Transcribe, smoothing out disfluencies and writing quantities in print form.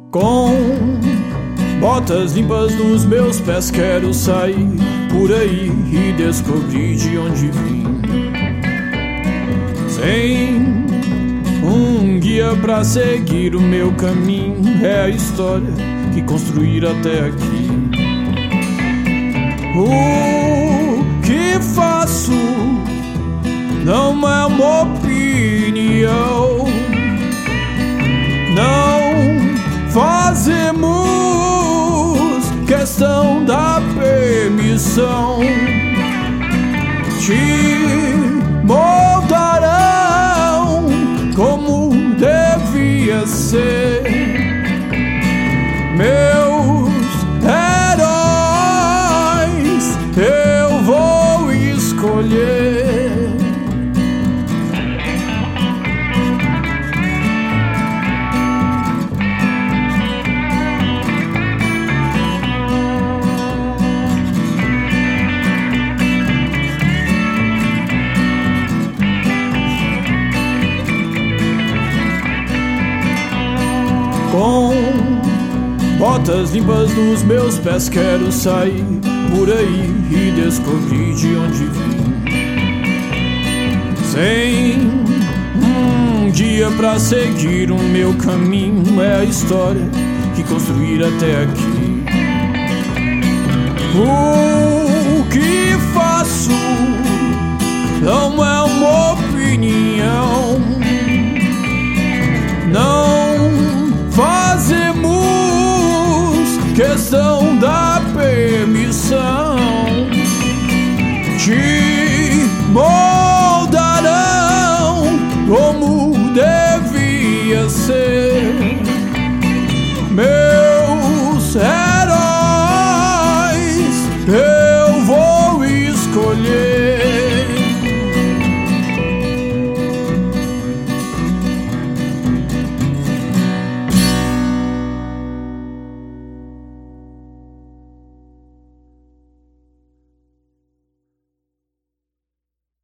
Com botas limpas nos meus pés quero sair por aí e descobrir de onde vim. Sem um guia pra seguir o meu caminho, é a história que construir até aqui. O que faço não é uma opinião. Não fazemos questão da permissão. Te moldarão como devia ser. Meus heróis eu vou escolher. Com botas limpas nos meus pés quero sair por aí e descobrir de onde vim. Sem um dia pra seguir o meu caminho, é a história que construir até aqui. O que faço não é uma opinião.